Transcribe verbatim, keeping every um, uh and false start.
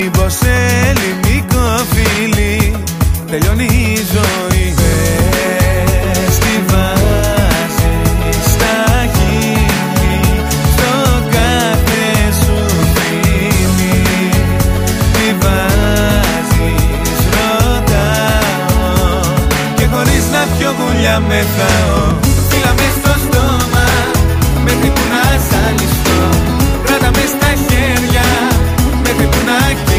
Πως ελληνικό φίλι τελειώνει η ζωή. Πες τι βάζεις στα χείλη, στο κάθε σου φίλι. Τι βάζεις ρωτάω, και χωρίς να πιω γουλιά μεθάω.